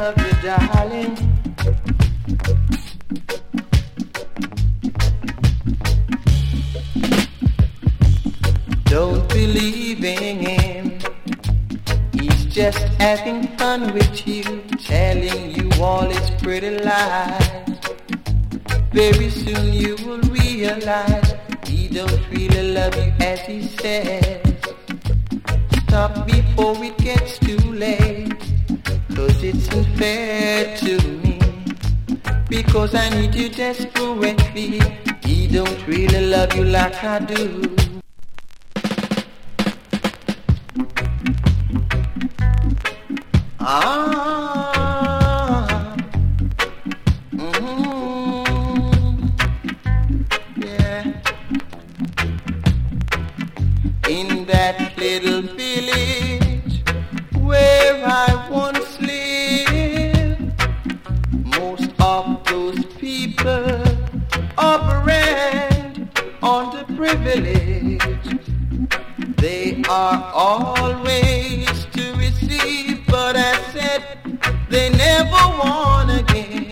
love you, darling. Don't believe in him. He's just having fun with you, telling you all his pretty lies. Very soon you will realize he don't really love you as he says. Stop before it gets too late, 'cause it's unfair to me, because I need you desperately. He don't really love you like I do. Yeah. In that little village where I once lived, most of those people operate on the privilege. They are always to receive, but I said they never want again.